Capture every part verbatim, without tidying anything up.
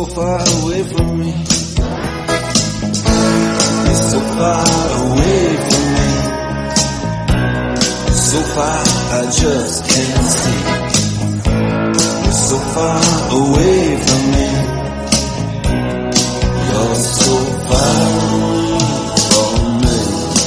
far away from me. You're so far away from me. So far I just can't see. You're so far away from me. You're so far from me.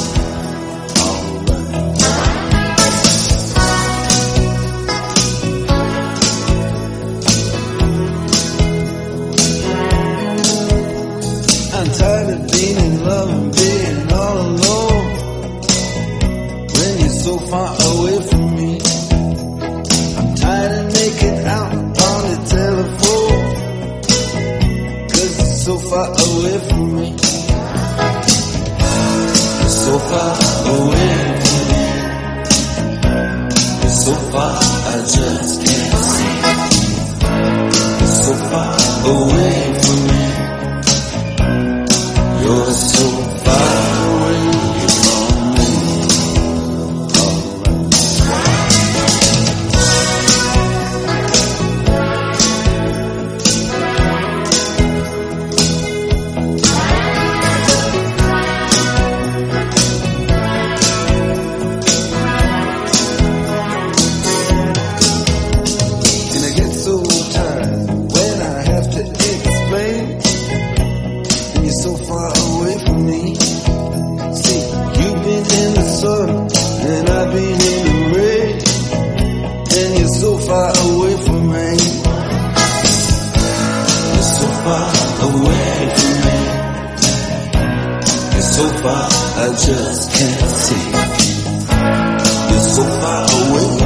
I'm tired of being in love and being all alone when you're so far away from me. I'm tired of making out on the telephone, 'cause you're so far away from me. You're so far away from me. You're so far I just can't see. You're so far away from me. You're so far away from me. And I get so tired when I have to explain. And you're so far away from me. See, you've been in the sun and I've been in the rain, and you're so far away from me. You're so far away from me. You're so far I just can't see. You're so far away